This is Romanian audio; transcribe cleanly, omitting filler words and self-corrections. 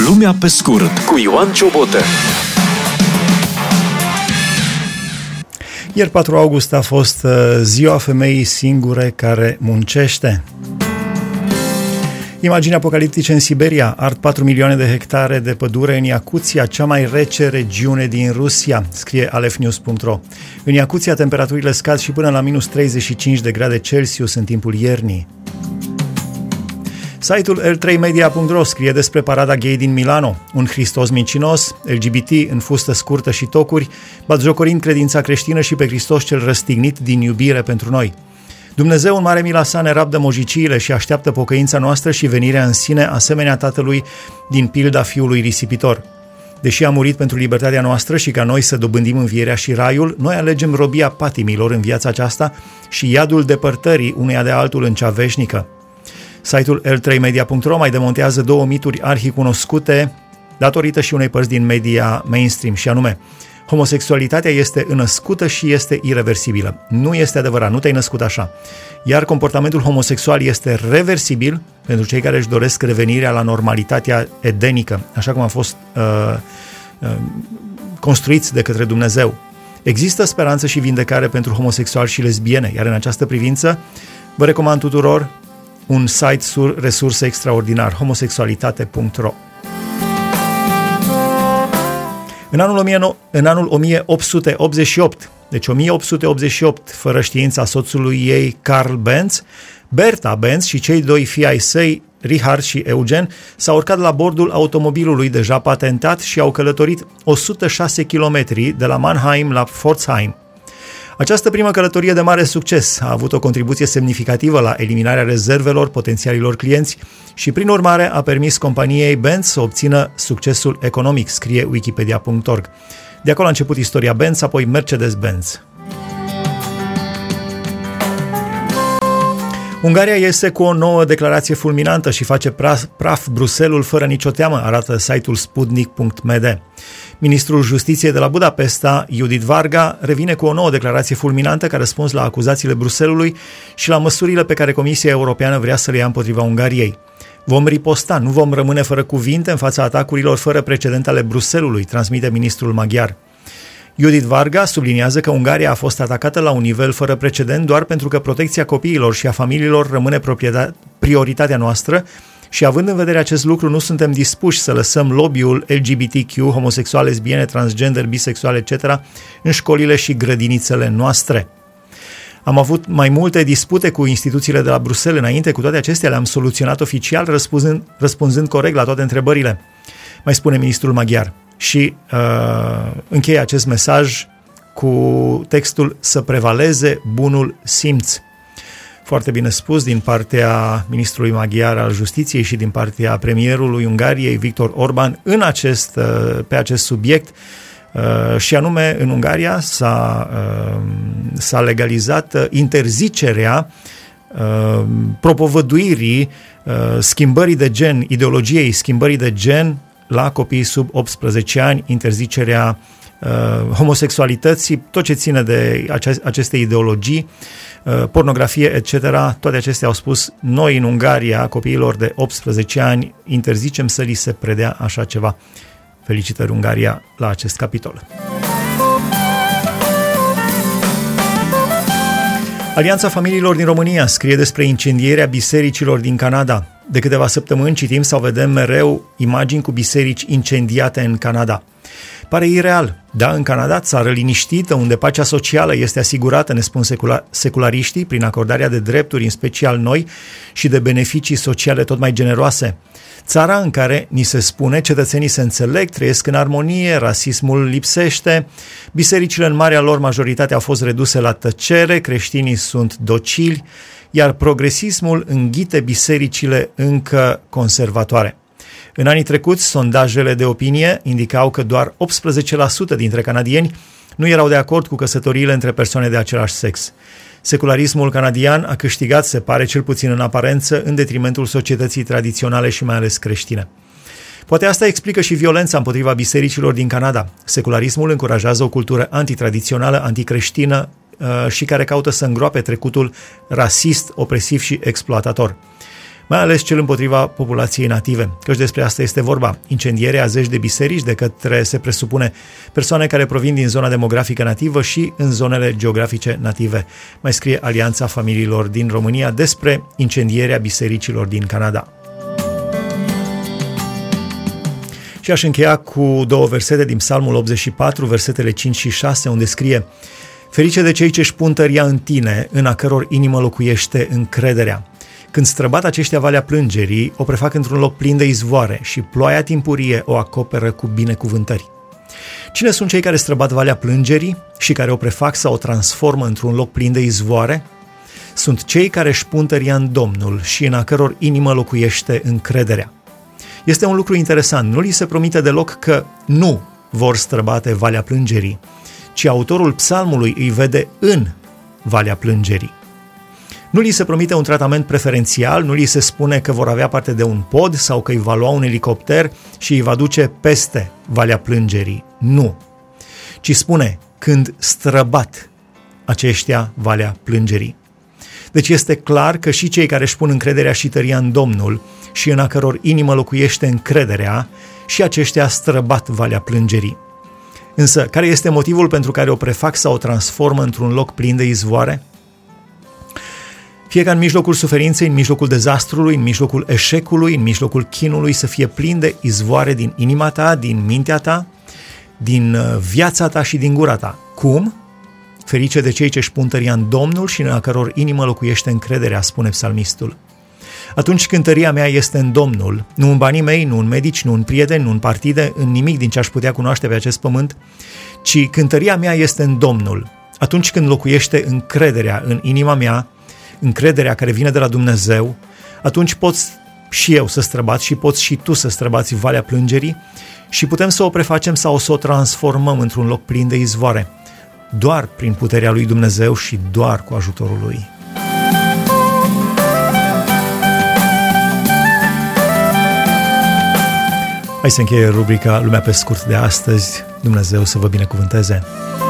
Lumea pe scurt cu Ioan Ciobotă. Ieri 4 august a fost ziua femeii singure care muncește. Imagini apocaliptice în Siberia, ard 4 milioane de hectare de pădure în Iacuția, cea mai rece regiune din Rusia, scrie alefnews.ro. În Iacuția temperaturile scad și până la minus 35 de grade Celsius în timpul iernii. Site-ul l3media.ro scrie despre parada gay din Milano, un Hristos mincinos, LGBT în fustă scurtă și tocuri, batjocorind credința creștină și pe Hristos cel răstignit din iubire pentru noi. Dumnezeu în mare mila sa ne rabdă mojiciile și așteaptă pocăința noastră și venirea în sine asemenea Tatălui din pilda Fiului risipitor. Deși a murit pentru libertatea noastră și ca noi să dobândim învierea și raiul, noi alegem robia patimilor în viața aceasta și iadul depărtării uneia de altul în cea veșnică. Site-ul l3media.ro mai demontează 2 mituri arhicunoscute datorită și unei părți din media mainstream, și anume: homosexualitatea este înnăscută și este ireversibilă. Nu este adevărat, nu te-ai născut așa. Iar comportamentul homosexual este reversibil pentru cei care își doresc revenirea la normalitatea edenică, așa cum a fost construiți de către Dumnezeu. Există speranță și vindecare pentru homosexuali și lesbiene, iar în această privință vă recomand tuturor un site resurse extraordinar, homosexualitate.ro. În anul 1888, deci 1888, fără știința soțului ei, Carl Benz, Bertha Benz și cei 2 fii ai săi, Richard și Eugen, s-au urcat la bordul automobilului deja patentat și au călătorit 106 km de la Mannheim la Pforzheim. Această primă călătorie de mare succes a avut o contribuție semnificativă la eliminarea rezervelor potențialilor clienți și, prin urmare, a permis companiei Benz să obțină succesul economic, scrie wikipedia.org. De acolo a început istoria Benz, apoi Mercedes-Benz. Ungaria iese cu o nouă declarație fulminantă și face praf Bruselul fără nicio teamă, arată site-ul sputnik.md. Ministrul Justiției de la Budapesta, Judith Varga, revine cu o nouă declarație fulminantă ca răspuns la acuzațiile Bruselului și la măsurile pe care Comisia Europeană vrea să le ia împotriva Ungariei. Vom riposta, nu vom rămâne fără cuvinte în fața atacurilor fără precedent ale Bruselului, transmite ministrul maghiar. Judith Varga subliniază că Ungaria a fost atacată la un nivel fără precedent doar pentru că protecția copiilor și a familiilor rămâne prioritatea noastră și, având în vedere acest lucru, nu suntem dispuși să lăsăm lobby-ul LGBTQ, homosexual, lesbiene, transgender, bisexual, etc. în școlile și grădinițele noastre. Am avut mai multe dispute cu instituțiile de la Bruxelles înainte, cu toate acestea le-am soluționat oficial, răspunzând corect la toate întrebările, mai spune ministrul maghiar. Și încheie acest mesaj cu textul: să prevaleze bunul simț. Foarte bine spus din partea ministrului maghiar al Justiției și din partea premierului Ungariei, Viktor Orban, pe acest subiect. Și anume, în Ungaria s-a legalizat interzicerea propovăduirii schimbării de gen, ideologiei schimbării de gen la copiii sub 18 ani, interzicerea homosexualității, tot ce ține de aceste ideologii, pornografie, etc. Toate acestea au spus: noi în Ungaria, copiilor de 18 ani, interzicem să li se predea așa ceva. Felicitări Ungaria la acest capitol. Alianța Familiilor din România scrie despre incendierea bisericilor din Canada. De câteva săptămâni citim sau vedem mereu imagini cu biserici incendiate în Canada. Pare ireal. Da, în Canada, țară liniștită, unde pacea socială este asigurată, ne spun seculariștii, prin acordarea de drepturi, în special noi, și de beneficii sociale tot mai generoase. Țara în care, ni se spune, cetățenii se înțeleg, trăiesc în armonie, rasismul lipsește, bisericile în marea lor majoritate au fost reduse la tăcere, creștinii sunt docili, iar progresismul înghite bisericile încă conservatoare. În anii trecuți, sondajele de opinie indicau că doar 18% dintre canadieni nu erau de acord cu căsătoriile între persoane de același sex. Secularismul canadian a câștigat, se pare, cel puțin în aparență, în detrimentul societății tradiționale și mai ales creștine. Poate asta explică și violența împotriva bisericilor din Canada. Secularismul încurajează o cultură antitradițională, anticreștină și care caută să îngroape trecutul rasist, opresiv și exploatator. mai ales cel împotriva populației native, căci despre asta este vorba. Incendierea a zeci de biserici de către, se presupune, persoane care provin din zona demografică nativă și în zonele geografice native. Mai scrie Alianța Familiilor din România despre incendierea bisericilor din Canada. Și aș încheia cu două versete din Psalmul 84, versetele 5 și 6, unde scrie: Ferice de cei ce-și pun tăria în tine, în a căror inimă locuiește încrederea. Când străbat aceștia valea plângerii, o prefac într-un loc plin de izvoare și ploaia timpurie o acoperă cu binecuvântări. Cine sunt cei care străbat valea plângerii și care o prefac sau o transformă într-un loc plin de izvoare? Sunt cei care își pun tăria în Domnul și în a căror inimă locuiește încrederea. Este un lucru interesant, nu li se promite deloc că nu vor străbate valea plângerii, ci autorul psalmului îi vede în valea plângerii. Nu li se promite un tratament preferențial, nu li se spune că vor avea parte de un pod sau că îi va lua un elicopter și îi va duce peste valea plângerii. Nu. Ci spune, când străbat aceștia valea plângerii. Deci este clar că și cei care își pun încrederea și tăria în Domnul și în a căror inimă locuiește încrederea, și aceștia străbat valea plângerii. Însă, care este motivul pentru care o prefac sau o transformă într-un loc plin de izvoare? Fie ca în mijlocul suferinței, în mijlocul dezastrului, în mijlocul eșecului, în mijlocul chinului să fie plin de izvoare din inima ta, din mintea ta, din viața ta și din gura ta. Cum? Ferice de cei ce își pun tăria în Domnul și în a căror inimă locuiește încrederea, spune psalmistul. Atunci când tăria mea este în Domnul, nu în banii mei, nu în medici, nu în prieteni, nu în partide, în nimic din ce aș putea cunoaște pe acest pământ, ci când tăria mea este în Domnul, atunci când locuiește încrederea în inima mea, încrederea care vine de la Dumnezeu, atunci poți și eu să străbat și poți și tu să străbați valea plângerii și putem să o prefacem sau să o transformăm într-un loc plin de izvoare, doar prin puterea lui Dumnezeu și doar cu ajutorul lui. Hai să încheie rubrica Lumea pe scurt de astăzi. Dumnezeu să vă binecuvânteze!